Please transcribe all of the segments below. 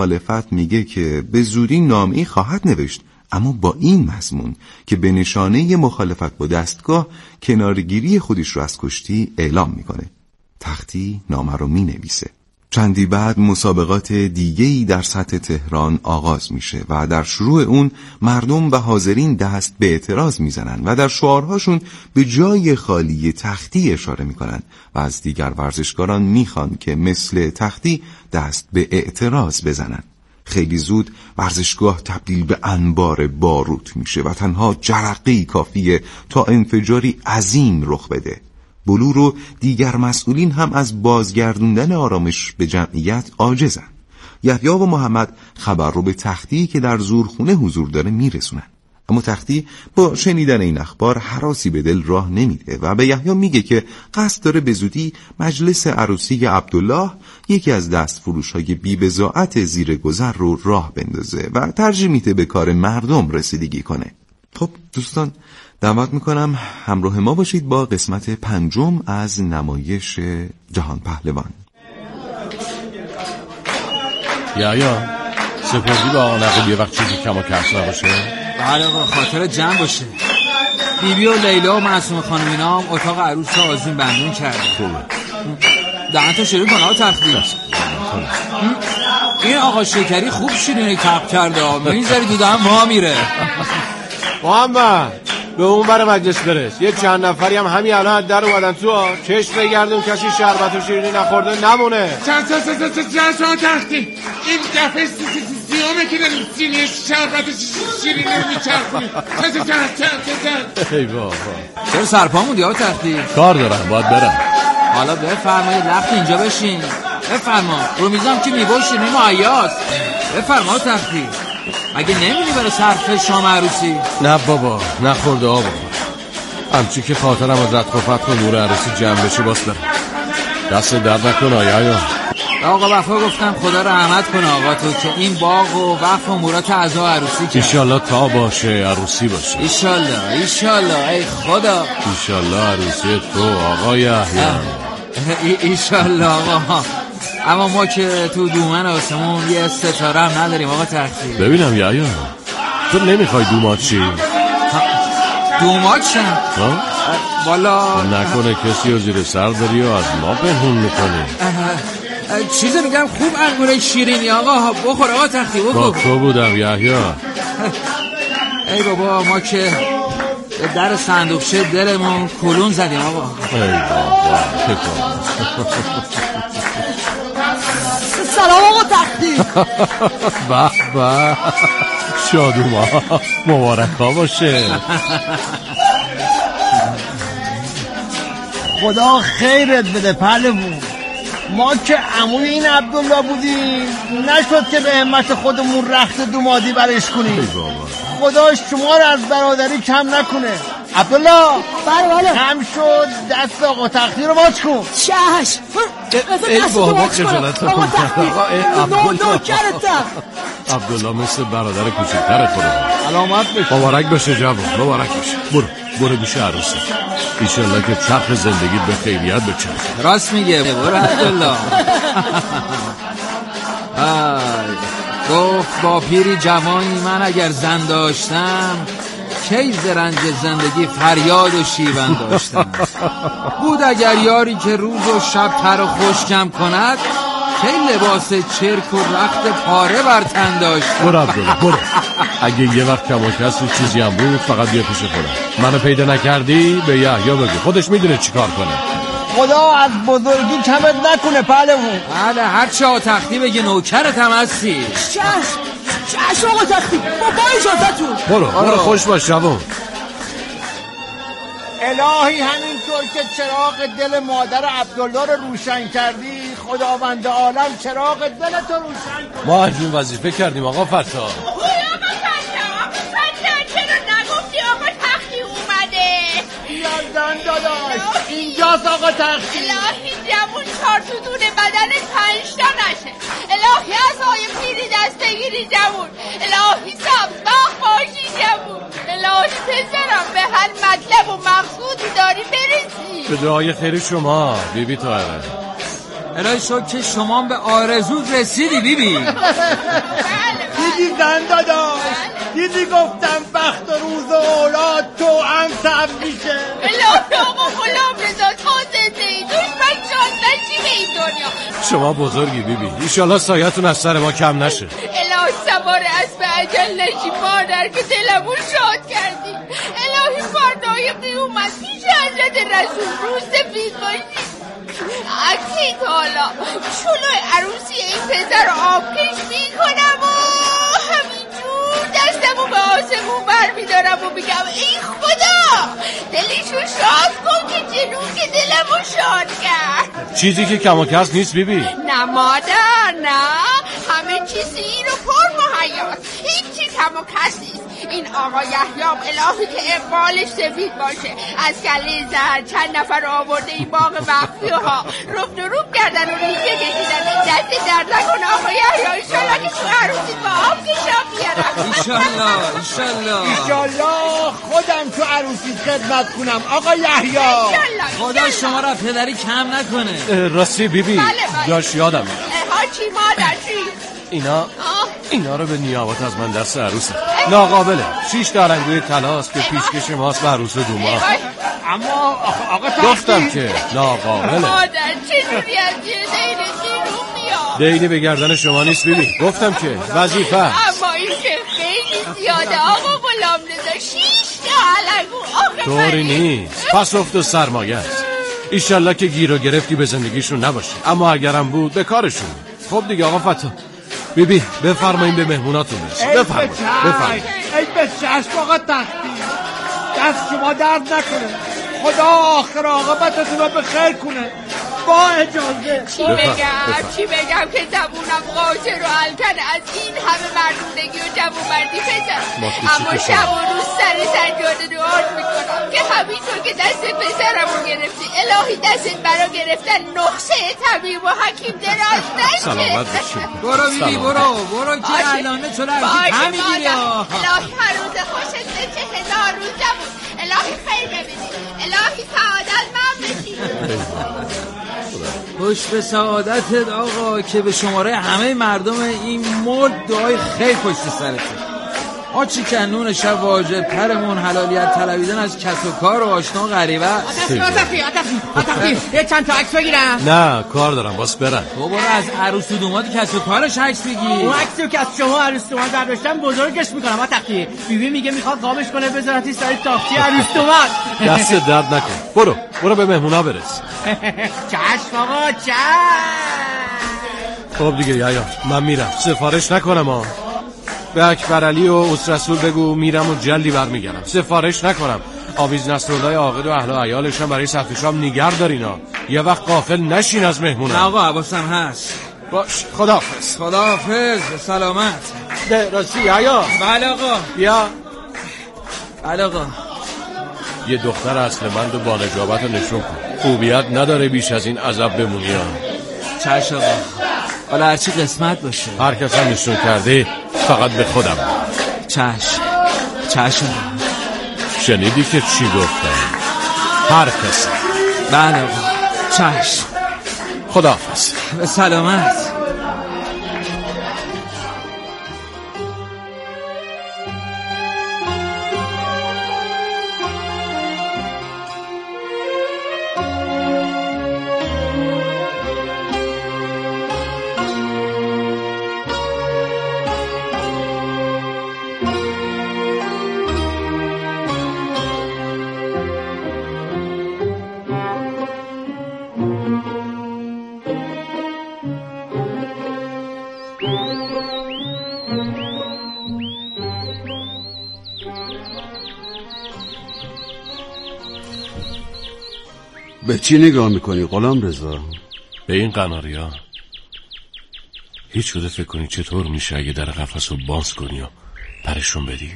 مخالفت میگه که به زودی نامه‌ای خواهد نوشت، اما با این مضمون که به نشانه مخالفت با دستگاه کنارگیری خودش رو از کشتی اعلام میکنه. تختی نامه رو مینویسه. چندی بعد مسابقات دیگه‌ای در سطح تهران آغاز میشه و در شروع اون مردم و حاضرین دست به اعتراض میزنن و در شعارهاشون به جای خالی تختی اشاره میکنن و از دیگر ورزشکاران میخوان که مثل تختی دست به اعتراض بزنن. خیلی زود ورزشگاه تبدیل به انبار باروت میشه و تنها جرقه‌ای کافیه تا انفجاری عظیم رخ بده. بلور و دیگر مسئولین هم از بازگردوندن آرامش به جمعیت عاجزن. یحیی و محمد خبر رو به تختی که در زورخونه حضور داره میرسونن، اما تختی با شنیدن این اخبار هراسی به دل راه نمیده و به یحیی میگه که قصد داره به زودی مجلس عروسی عبدالله، یکی از دستفروش‌های بی‌بضاعت زیر گذر رو راه بندازه و ترجیح میده به کار مردم رسیدگی کنه. خب دوستان، دعوت میکنم همراه ما باشید با قسمت 5 از نمایش جهان پهلوان. یا سپردی با آقا نقیب یه وقت چیزی کم و کس نباشه؟ بله آقا، خاطر جمع باشه. بیبی و لیلا و معصومه خانم اینا هم اتاق عروس رو آذین بندون کرده. خوبه. دهن تو شروع کن آقا تختی. این آقا شکری خوب شیرینی کپ کرده، میذاری تو دهن ما میره. محمد به اون بر مجلس برس، یه چند نفری هم همین الان در اومدن تو، چشم بگردون کسی شربت و شیرینی نخورده نمونه. چند تختی این دفعه سیامه که داریم سینی شربت و شیرینی رو میچرخونیم. چند ای بابا، چرا سرپا موندی آقا تختی؟ کار دارم باید برم. حالا بفرمایید لخت اینجا بشین. بفرما، رو میزم که میباش شیرینی معیاست. بفرما تختی، مگه نمیدی برای صرف شام عروسی؟ نه بابا، نخورده آبا. همچی که خاطرم از رد و فتح و نور عروسی جمع بشه باز برم. دست درد نکن آیا آقا وفا گفتم خدا رحمت کنه آقا تو که این باغ و وقف و امورات اعضا عروسی کرد. ایشالله تا باشه عروسی باشه. ایشالله ای خدا. ایشالله عروسی تو آقا یحیی. ایشالله آقا. اما ما که تو دومن آسمون یه ستاره هم نداریم آقا تختی. ببینم یحیی، تو نمیخوای دومات چی؟ دومات شن؟ والا نکنه کسی رو زیر سر داری و از ما پنهون میکنی. چیزی میگم خوب انگوره شیرینی آقا بخور آقا تختی بخور. با تو بودم یحیی. ای بابا ما که در صندوقچه دلمون کلون زدیم آقا. ای بابا چه کار. سلام آقا تختی. به به شادوما، مبارکا باشه. خدا خیرت بده پهلوون. ما که عموی این عبدالله بودیم نشد که به همت خودمون رخت دومادی برش کنیم. خدا شما رو از برادری کم نکنه. عبدالله بله کم شد دست آقا تختی رو باز کن. چشم. ای بابا خجالت آقا تختی عبدالله مثل برادر کوچکترت برو. علامت بشه. مبارک بشه جوان، مبارک بشه. برو گوش عروسی. ایشالله که چرخ زندگیت به خیریت بچرخه. راست میگه برو عبدالله. گفت با پیری جوانی من اگر زن داشتم، کی ز رنج زندگی فریاد و شیون داشتم. بود اگر یاری که روز و شب تر و خشکم کند، کی لباس چرک و رخت پاره بر تن داشتم. برو عبدالله برو. اگه یه وقت کم و کسی چیزی هم بود فقط بیا پیش خودم. منو پیدا نکردی به یحیی بگو، خودش میدونه چی کار کنه. خدا از بزرگی کمت نکنه پهلوون. بله هرچه آقا تختی بگه نوکرت هم هستی. چشم آقا تختی با اجازتون. برو خوش باش جوان. الهی همینطور که چراغ دل مادر عبدالله رو روشن کردی، خداوند عالم چراغ دل تو روشن کن. ما انجام وظیفه کردیم آقا فتا. چرا نگفتی آقا تختی اومده؟ یازدان داداش اینجاست آقا تختی. الهی جمون 4 تا دونه بدن 5 تا نشه. الهی از های پیری دست بگیری جمون. الهی سبخ باشی جمون. الهی پسرم به هر مطلب و مقصودی داری برسی. به دعای خیر شما بیبی طاهره. الهی شکر که شما به آرزو رسیدی بیبی. دیدی زن داداش، دیدی گفتم بخت و روز و اولاد تو هم سب میشه. الهی آقا غلام رضا تا زنده ای دشمن شاد نشی به این دنیا. شما بزرگی بیبی، ایشالله سایتون از سر ما کم نشه. الهی سوار اسب اجل نشی مادر که دلمون شاد کردی. الهی فردای قیامت پیش حضرت رسول روز سفید باشی. اکی حالا شلوی عروسی این پسر آبکش میکنم و همینجور دستمو به آسمون برمیدارم و میگم ای خدا دلشو شاد کن که جنون که دلمو شاد کرد. چیزی که کم و کس نیست بیبی. نه مادر نه، همه چیزی رو پر مهیاست، هیچی کم و کس نیست. این آقا یحیام الهی که اقبالش سفید باشه از کله زهر چند نفر آورده این باغ مخفی ها رفت و روب کردن و ریشه کشیدن. دست درد نکن آقا یحیا، ایشالله که تو عروسی با آب کشاب بیارم. ایشالله خودم تو عروسی خدمت کنم آقا یحیا. خدا شما را پدری کم نکنه. راستی بیبی داشت یادم میاد. چی مادر چی؟ اینا رو به نیابت از من دست عروسه ناقابله. 6 دارنگوی طلاست که پیشکش ماست به عروس دوما. اما آقا گفتم که ناقابله. مادر چجوری از یه دینه بیرون میاد؟ دینی به گردن شما نیست بیبی، گفتم که وظیفه است. اما این که خیلی زیاده آقا غلام رضا. 6 تا علنگو طوری نیست، پس افت و سرمایه است. ایشالله که گیر و گرفتی به زندگیشون نباشه، اما اگرم بود به کارشون. خب دیگه آقا فتا بیبی بفرماییم به مهموناتون برسیم. بفرماییم. ای به چشم آقا تختی، دست شما درد نکنه، خدا آخر عاقبتتون رو به خیر کنه. با اجازه چی بگم که زبونم قاصر و الکن از این همه مردونگی و جوانمردی پسرم. اما شب و روز سر سجاده دعا میکنم که همینطور که دست پسرمو گرفتی الهی دستت برا گرفتن نقشه طبیب و حکیم دراز نشه. سلامت باشی. برو بیبی برو که علانه تو رو همی گیری. الهی هر روز خوشت بشه 1000 روز جمون. الهی خیر ببینی، الهی سعادت من بشی. خوش به سعادتت آقا که به شماره همه مردم این مرد دعای خیر پشت سرته. آچی که نون شب واجب پرمون حلالیت طلبیدن از کس و کار و آشنا و غریبه. آتفی یه چند تا عکس بگیرم. نه کار دارم باز برن. تو برو از عروس و دوماد کس و کارش عکس بگیر. اون عکسی که از شما عروس دوماد برداشتم بزرگش میکنم. آتفی بیبی میگه میخواد قابش کنه بذارتی سر تاختی عروس دوماد. دست درد نکن. برو به مهمونا برس. چشم آقا چشم. خب دیگه یایا من میرم، سفارش نکنم ها. به اکبرعلی و اسرسول بگو میرم و جلدی برمیگردم. سفارش نکنم. آویز نصرالله عاقل و اهل و عیالشم برای سفر شام نگه دارینا. یه وقت غافل نشین از مهمونم. آقا حواسم هست. باش خداحافظ. به سلامت. راستی یایا. بله آقا. بیا. بله آقا. یه دختر اصلمند و با نجابت رو نشون کن. خوبیت نداره بیش از این عذب بمونی ها. چشم آقا، حالا هرچی قسمت باشه. هر کس هم نشون کرده فقط به خودم. چشم. شنیدی که چی گفتم؟ هر کسی. بله آقا. چشم. خداحافظ. به سلامت. به چی نگاه میکنی غلام رضا؟ به این قناریا. هیچ شده فکر کنی چطور میشه اگه در قفس رو باز کنی و پرشون بدی؟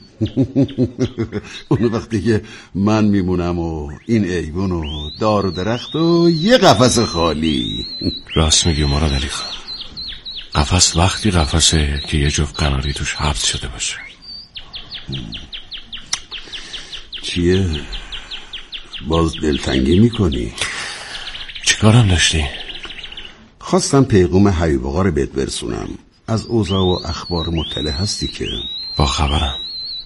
اون وقتی که من میمونم و این ایوون و دار و درخت و یه قفس خالی. راست میگی مراد علی خان. قفس وقتی قفسه که یه جفت قناری توش حبس شده باشه. چیه؟ باز دلتنگی میکنی؟ چیکارم داشتی؟ خواستم پیغام حیوقا رو بهت برسونم. از اوضاع و اخبار مطلع هستی که؟ با خبرم.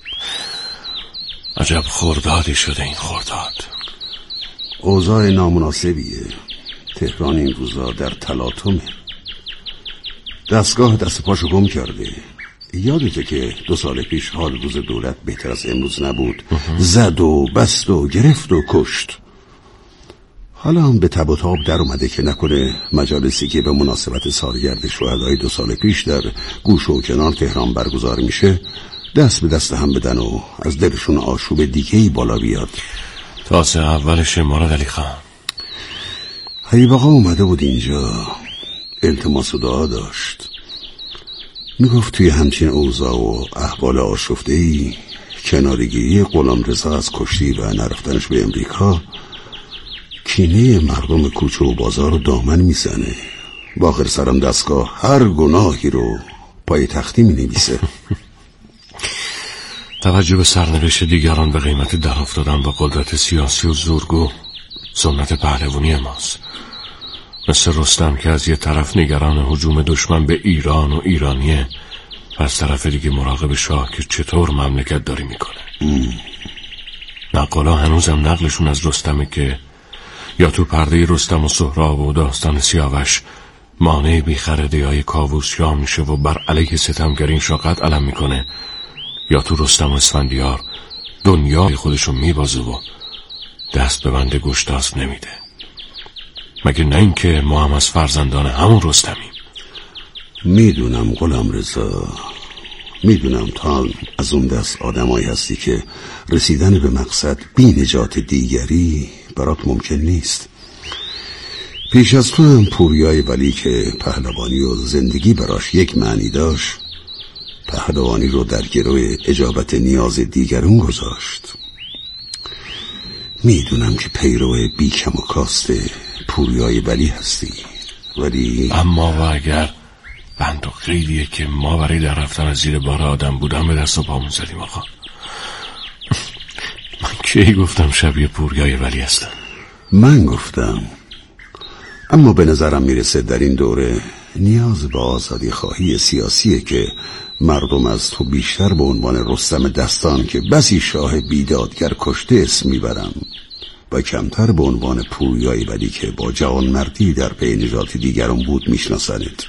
عجب خردادی شده این خرداد. اوضاع نامناسبیه. تهران این روزا در تلاطمه. دستگاه دست پاشو گم کرده. یادته که 2 سال پیش حال روز دولت بهتر از امروز نبود. زد و بست و گرفت و کشت. حالا هم به تب و تاب در اومده که نکنه مجالسی که به مناسبت سالگرد شهدای 2 سال پیش در گوش و کنار تهران برگزار میشه دست به دست هم بدن و از دلشون آشوب دیگه‌ای بالا بیاد. تازه اولش مراد علی خان. حیوقا اومده بود اینجا، التماس و دعا داشت. میگفت توی همچین اوضاع و احوال آشفته‌ای کنارگیری غلامرضا از کشتی و نرفتنش به امریکا کینه مردم کوچه و بازار رو دامن میزنه. با آخر سرم دستگاه هر گناهی رو پای تختی مینویسه. توجه به سرنوشت دیگران به قیمت در افتادن با قدرت سیاسی و زورگو سنت پهلوانی ماست. مثل رستم که از یه طرف نگران هجوم دشمن به ایران و ایرانیه و از طرف دیگه مراقب شاه که چطور مملکت داری میکنه. نقالا هنوزم نقلشون از رستمه که یا تو پرده رستم و سهراب و داستان سیاوش مانع بیخردی های کاووس یا میشه و بر علیه ستمگرین شاقت علم میکنه، یا تو رستم و اسفندیار دنیای خودشو میبازه و دست به بند گشتاس نمیده. مگه نه این که ما هم از فرزندان همون رستمیم. میدونم غلامرضا، میدونم تا از اون دست آدمایی هستی که رسیدن به مقصد بی نجات دیگری برات ممکن نیست. پیش از تو هم پوریای ولی که پهلوانی و زندگی براش یک معنی داشت پهلوانی رو در گروه اجابت نیاز دیگرون گذاشت. میدونم که پیرو بیکم و کاسته پوریای ولی هستی، ولی اما و اگر بند و قیدیه که ما برای در رفتن از زیر بار آدم بودن به دست و پامون زدیم. آقا من کی گفتم شبیه پوریای ولی هستم؟ من گفتم. اما به نظرم میرسه در این دوره نیاز به آزادی خواهی سیاسیه که مردم از تو بیشتر به عنوان رستم دستان که بسی شاه بیدادگر کشته اسم میبرن و کمتر به عنوان پوریای ولی که با جوانمردی در پی نجات دیگران بود میشناسند.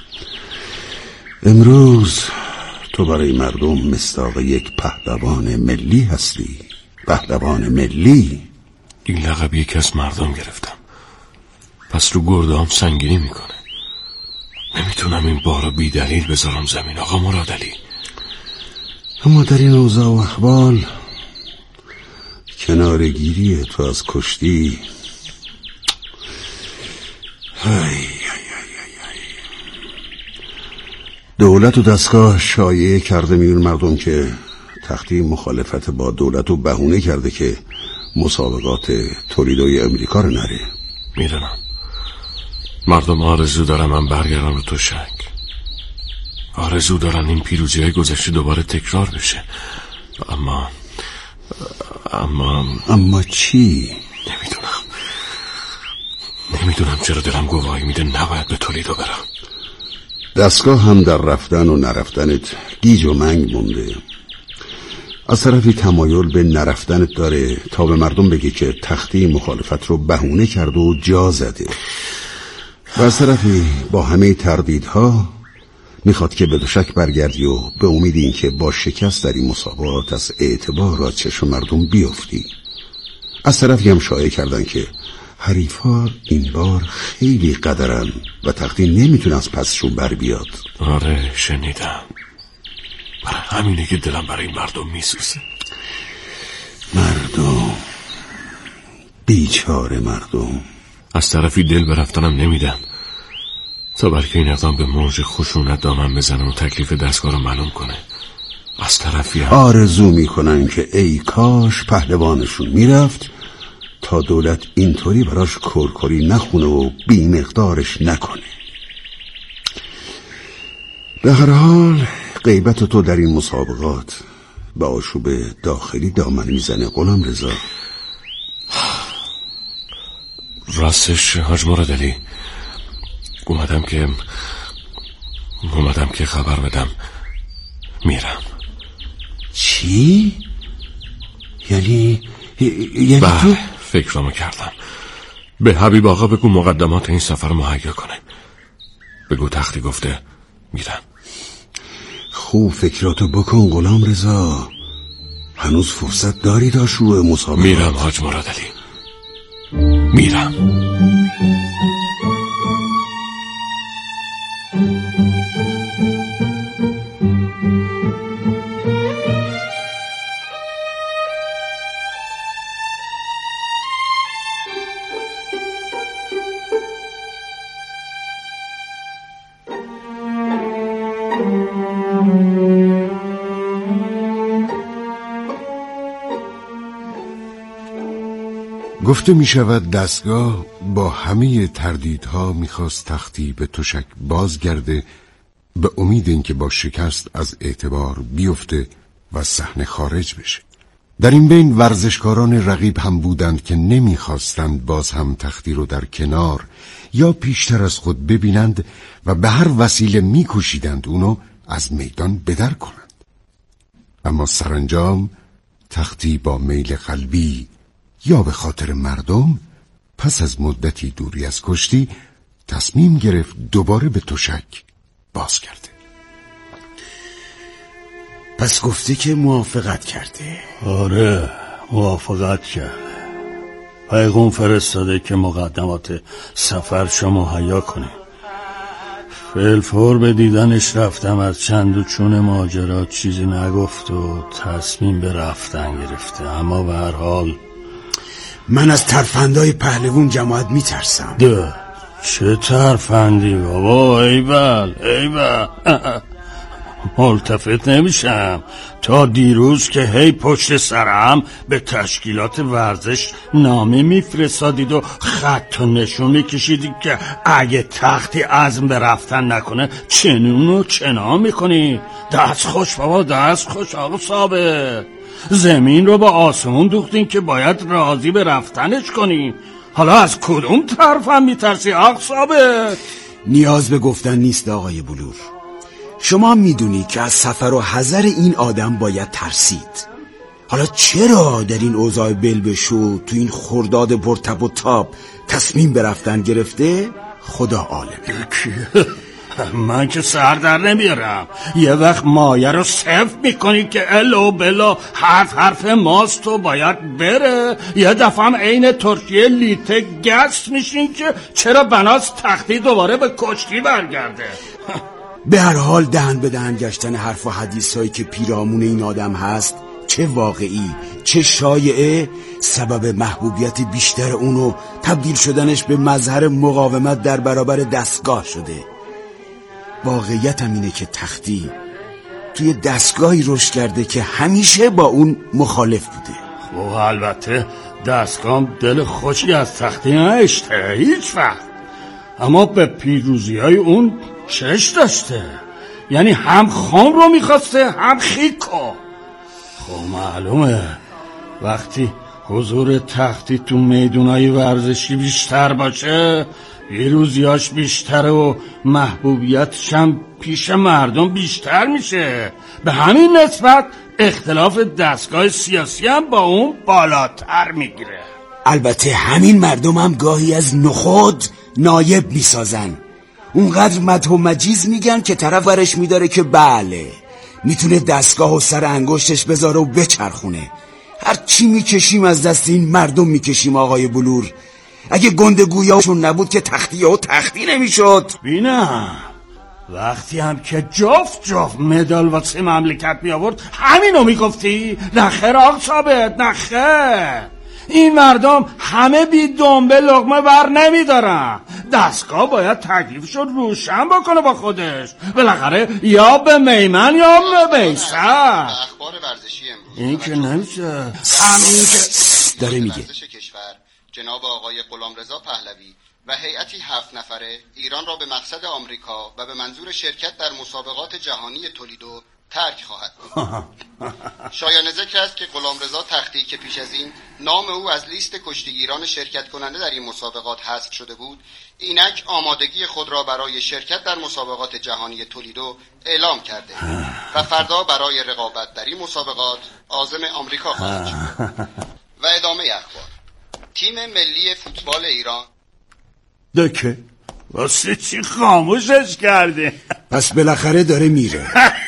امروز تو برای مردم مصداق یک پهلوان ملی هستی. پهلوان ملی. این لقب یکی از مردم گرفتم، پس رو گردام سنگینی میکنه. نمیتونم این بارو بی دلیل بذارم زمین آقا مراد علی. اما در این اوضاع و احوال کنارگیری تو از کشتی دولت و دستگاه شایعه کرده میون مردم که تختی مخالفت با دولت و بهونه کرده که مسابقات تولیدوی امریکا رو نره. میدونم مردم آرزو دارن من برگردم رو تو شک، آرزو دارن این پیروزی های گذشته دوباره تکرار بشه. اما چی؟ نمیدونم چرا دلم گواهی میده نباید به تولیدو برم. دستگاه هم در رفتن و نرفتنت گیج و منگ مونده. از طرفی تمایل به نرفتنت داره تا به مردم بگه که تختی مخالفت رو بهونه کرده و جا زده، و از طرفی با همه تردیدها میخواد که به شک برگردی و به امید این که با شکست در این مسابقات از اعتبار و چشم مردم بیفتی. از طرفی هم شایعه کردن که حریفا این بار خیلی قدرن و تختی نمیتونه از پسشون بر بیاد. آره شنیدم، برای همینه که دلم برای مردم میسوزه. مردم، بیچاره مردم. از طرفی دل برفتنم نمیدم تا بلکه این اقدام به موج خشونت دامن بزنه و تکلیف دستگاه رو معلوم کنه. از طرفی هم آرزو میکنن که ای کاش پهلوانشون میرفت تا دولت اینطوری براش کرکری نخونه و بی مقدارش نکنه. به هر حال غیبت تو در این مسابقات به آشوب داخلی دامن میزنه غلامرضا. راستش حاج مراد علی، اومدم که خبر بدم میرم. چی؟ یعنی بله، تو؟ فکرامو کردم. به حبیب آقا بگو مقدمات این سفر مهیا کنه. بگو تختی گفته میرم. خوب فکراتو بکن غلام رضا، هنوز فرصت داری تا شروع مسابقات. میرم حاج مراد علی، میرم. گفته می شود دستگاه با همه تردیدها میخواست تختی به تشک بازگرده به امید اینکه با شکست از اعتبار بیفته و صحنه خارج بشه. در این بین ورزشکاران رقیب هم بودند که نمیخواستند باز هم تختی رو در کنار یا پیشتر از خود ببینند و به هر وسیله میکوشیدند اونو از میدان بدر کنند. اما سرانجام تختی با میل قلبی یا به خاطر مردم پس از مدتی دوری از کشتی تصمیم گرفت دوباره به تشک باز کرده. پس گفته که موافقت کرده. آره موافقت کرده. پیغام فرستاده که مقدمات سفر شما مهیا کنه. فلفور به دیدنش رفتم، از چند و چون ماجرا چیزی نگفت و تصمیم به رفتن گرفته. اما به هر حال من از ترفندای پهلوون جماعت میترسم. چه ترفندی بابا؟ ایول ملتفت نمیشم. تا دیروز که هی پشت سرم به تشکیلات ورزش نامه میفرستادید و خط و نشون میکشیدید که اگه تختی عزم به رفتن نکنه چنون و چنان میکنی. دست خوش بابا، دست خوش آقا ثابت. زمین رو با آسمون دوختین که باید راضی به رفتنش کنی. حالا از کدوم طرفم میترسی آقا ثابت؟ نیاز به گفتن نیست آقای بلور. شما میدونی که از سفر و حذر این آدم باید ترسید. حالا چرا در این اوضاع بلبشو تو این خرداد پرتب و تاب تصمیم به رفتن گرفته؟ خدا عالمه. من که سر در نمیارم. یه وقت مایه رو صفر میکنی که الو بلا حرف ماست و باید بره، یه دفعه هم عین ترکیه لیته گست میشین که چرا بناس تختی دوباره به کشتی برگرده. به هر حال دهن به دهن گشتن حرف و حدیث هایی که پیرامون این آدم هست، چه واقعی چه شایعه، سبب محبوبیت بیشتر اونو تبدیل شدنش به مظهر مقاومت در برابر دستگاه شده. واقعیت هم اینه که تختی توی دستگاهی رشد کرده که همیشه با اون مخالف بوده. خب البته دستگاه دل خوشی از تختی نشته هیچ وقت، اما به پیروزی های اون چش داشته. یعنی هم خان رو میخواسته هم خیکو. خب معلومه وقتی حضور تختی تو میدونای ورزشی بیشتر باشه پیروزیاش بیشتره و محبوبیتش هم پیش مردم بیشتر میشه. به همین نسبت اختلاف دستگاه سیاسی هم با اون بالاتر میگیره. البته همین مردم هم گاهی از نخود نایب میسازن. اونقدر مدح و مجیز میگن که طرف ورش میداره که بله میتونه دستگاه و سر انگشتش بذاره و بچرخونه. هر چی میکشیم از دست این مردم میکشیم آقای بلور. اگه گندگویاشون نبود که تختی نمیشد. بینم وقتی هم که جفت مدال واسه مملکت می آورد همینو میگفتی؟ نخیر آقا ثابت، نخیر. این مردم همه بی دنبه لقمه ور نمیدارن. دستگاه باید تکلیفشو روشن بکنه با خودش. بالاخره یا به میمن یا به بیسر. اخبار ورزشی امروز این که نمیشه. همین که داره میگه جناب آقای غلامرضا پهلوی و هیئتی 7 نفره ایران را به مقصد آمریکا و به منظور شرکت در مسابقات جهانی تولیدو ترک خواهد بود. شایان ذکر است که غلامرضا تختی که پیش از این نام او از لیست کشتیگیران شرکت کننده در این مسابقات حذف شده بود، اینک آمادگی خود را برای شرکت در مسابقات جهانی تولیدو اعلام کرده و فردا برای رقابت در این مسابقات عازم آمریکا خواهد شد. و ادامه اخبار. تیم ملی فوتبال ایران دکه واسه چی خاموشش کرده؟ پس بالاخره داره میره.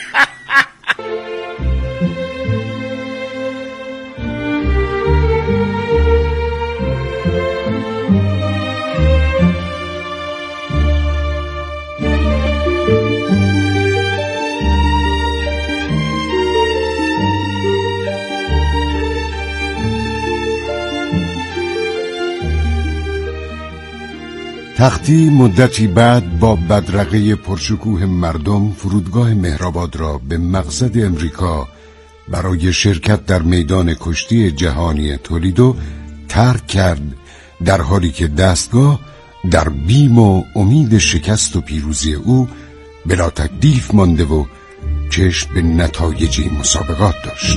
تختی مدتی بعد با بدرقه پرشکوه مردم فرودگاه مهرآباد را به مقصد امریکا برای شرکت در میدان کشتی جهانی تولیدو ترک کرد، در حالی که دستگاه در بیم و امید شکست و پیروزی او بلا تکلیف مانده و چشم به نتایج مسابقات داشت.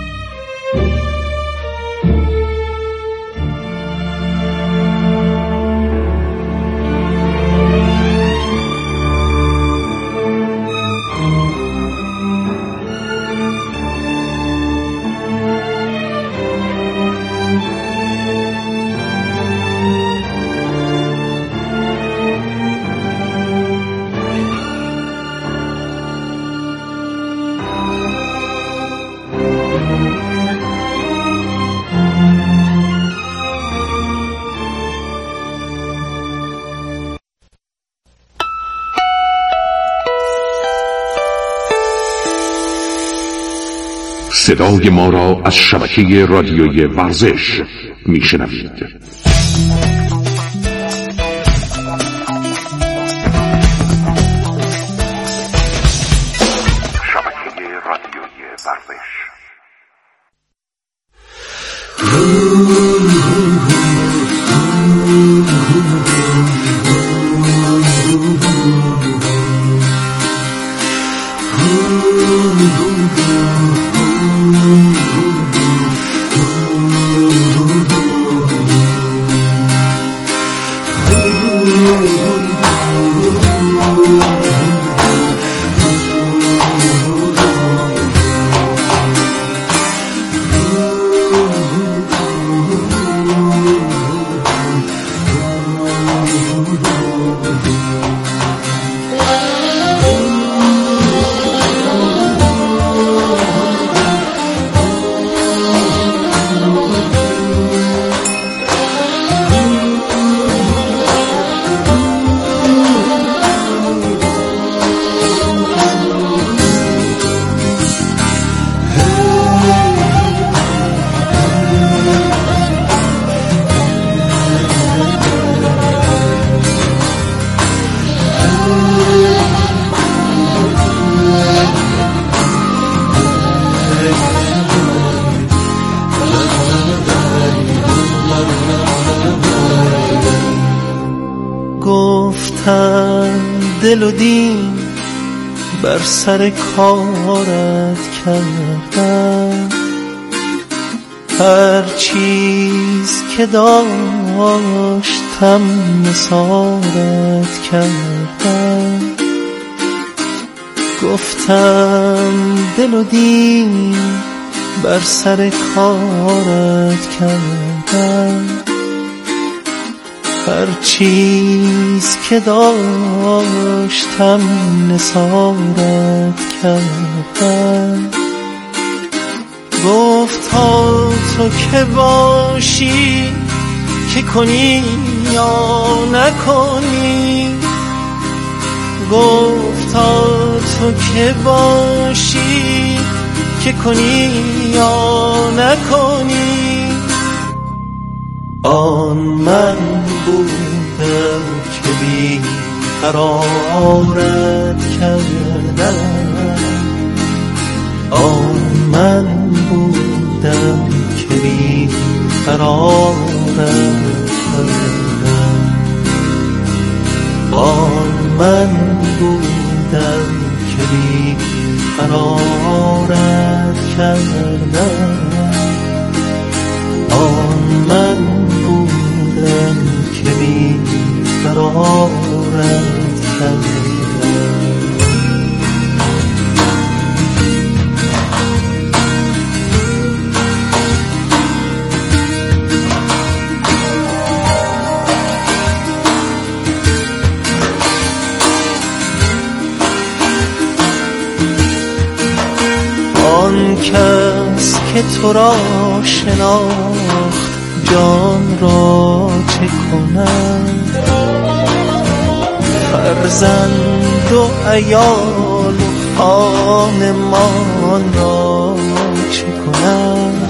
صدای ما را از شبکه رادیویی ورزش میشنوید. شبکه رادیویی ورزش. دل و دین بر سر کارت کردم، هر چیز که داشتم نثارت کردم. گفتم دل و دین بر سر کارت کردم، هر چیز که داشتم نثارت کردم. گفت تا تو که باشی که کنی یا نکنی، گفت تا تو که باشی که کنی یا نکنی. آن من بودم که بی قرارت کردم، آن من بودم که بی قرارت کردم، آن من بودم که بی قرارت قرارت کردم، آن من بودم که بی قرارت کردم. آن کس که تو را شناخت جان را چه کند، فرزند و عیال و خانمان را چه کند.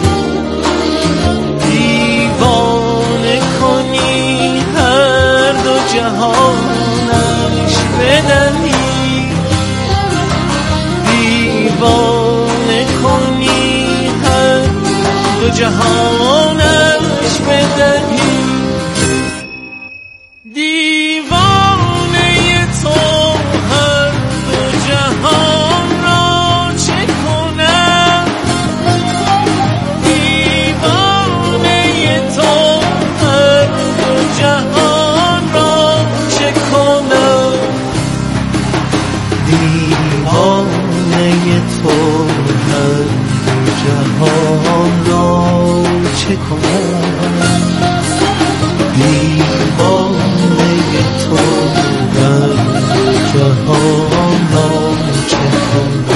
دیوانه کنی هر دو جهانش بدهی، دیوانه کنی هر دو جهانش بدهی. دیوانه تو هر دو جهان را چه کند، دیوانه تو هر دو جهان را چه کند. دیوانه تو هر دو جهان را چه کند. دیوانه تو هر دو جهان را چه کند.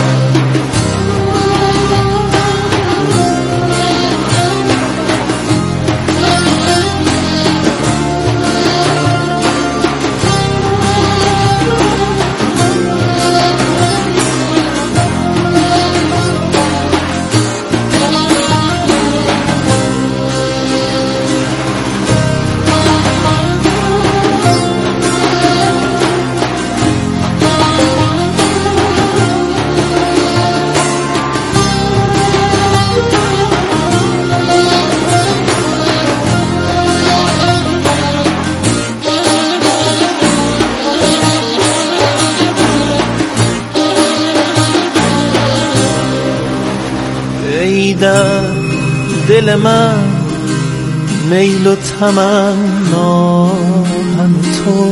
ای در دل من میل و تمنا هم تو،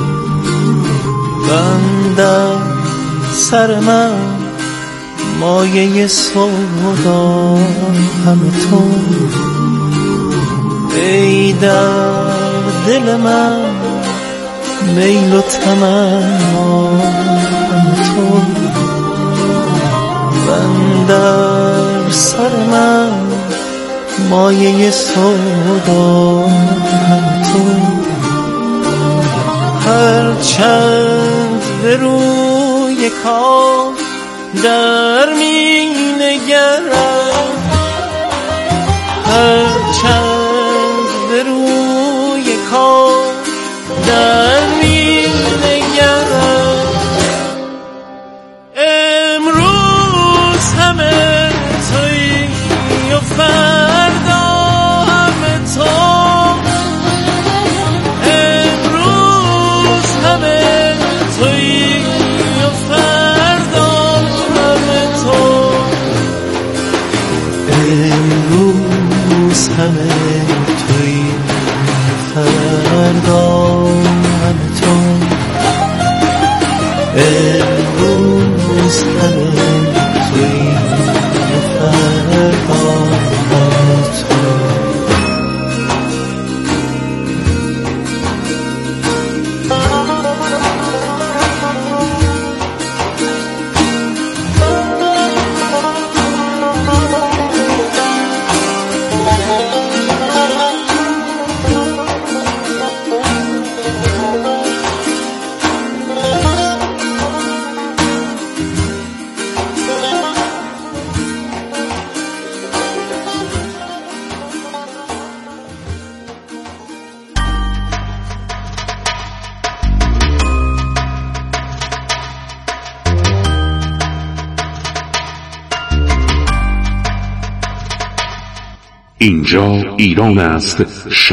بندر سر من مایه سودا هم تو. ای در دل من میل و تمنا هم تو، بندر سر من مایه سودا هم تو. هر چند به روی کار در می نگرم، هر چند به روی کار در می نگرم. امروز همه تویی و فردا همه تو، امروز همه تویی و فردا همه تو، امروز همه تویی و فردا همه تو، امروز همه تویی و فردا همه تو. اینجا ایران است.